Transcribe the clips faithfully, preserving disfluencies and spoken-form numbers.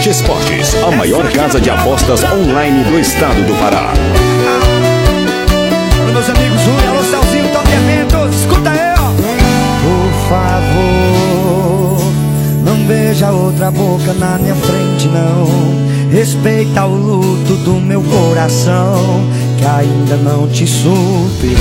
Bet Esportes, a maior casa de apostas online do estado do Pará. Meus amigos, Júlio, alô, Salzinho, Top Eventos, escuta aí, ó. Por favor, não beija outra boca na minha frente, não. Respeita o luto do meu coração, que ainda não te superou.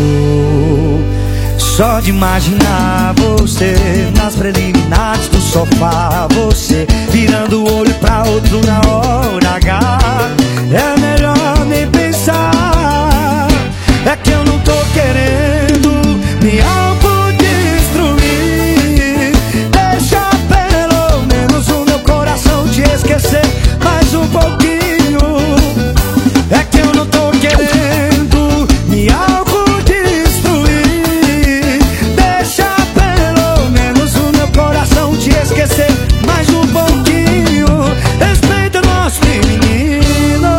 Só de imaginar você nas preliminares do sofá, você virando o olho pra outro na hora H, é melhor nem pensar. É que eu não tô querendo me autodestruir. Deixa pelo menos o meu coração te esquecer mais um pouquinho. É que eu não tô querendo me autodestruir. Deixa pelo menos o meu coração te esquecer mais um pouquinho. Respeita o nosso menino.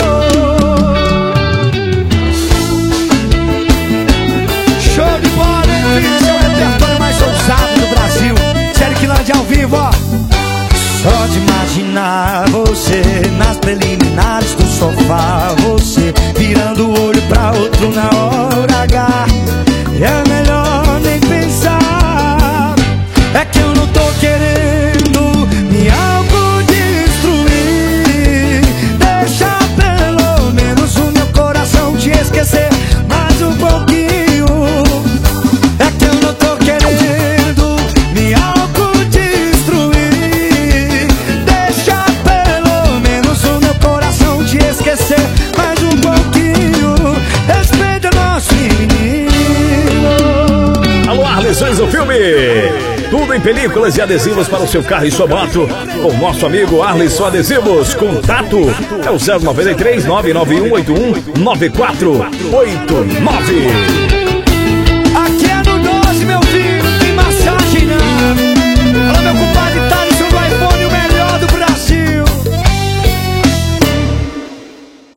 Show de bola, hein, filho? Esse é o repertório mais ousado do Brasil. Seriquilândia ao vivo, ó. Só de imaginar você nas preliminares do sofá, você virando o olho pra outro na hora H, é melhor nem pensar. É que eu não tô querendo me autodestruir. Deixa pelo menos o meu coração te esquecer mais um pouquinho. É que eu não tô querendo me autodestruir. Deixa pelo menos o meu coração te esquecer mais um pouquinho. Respeita o nosso menino. Alô, Arlesões do Filme. Tudo em películas e adesivos para o seu carro e sua moto. Com o nosso amigo Arlisson Adesivos. Contato é o zero nove três nove nove um oito um nove quatro oito nove.